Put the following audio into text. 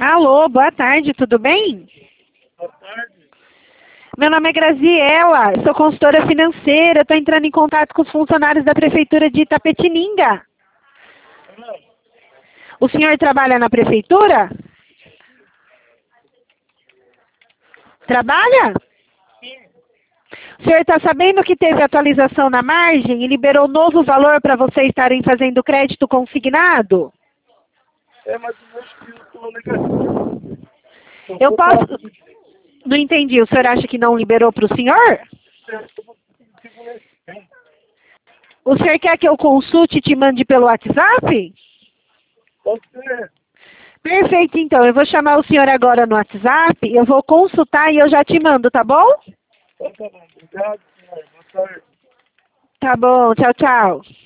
Alô, boa tarde, tudo bem? Boa tarde. Meu nome é Graziela, sou consultora financeira, estou entrando em contato com os funcionários da Prefeitura de Itapetininga. O senhor trabalha na Prefeitura? Trabalha? Sim. O senhor está sabendo que teve atualização na margem e liberou novo valor para vocês estarem fazendo crédito consignado? Mas eu acho que eu estou negativo. Eu posso... Não entendi, o senhor acha que não liberou para o senhor? O senhor quer que eu consulte e te mande pelo WhatsApp? Pode ser. Perfeito, então. Eu vou chamar o senhor agora no WhatsApp, eu vou consultar e eu já te mando, tá bom? Tá bom. Obrigado, senhor. Boa tarde. Tá bom, tchau, tchau.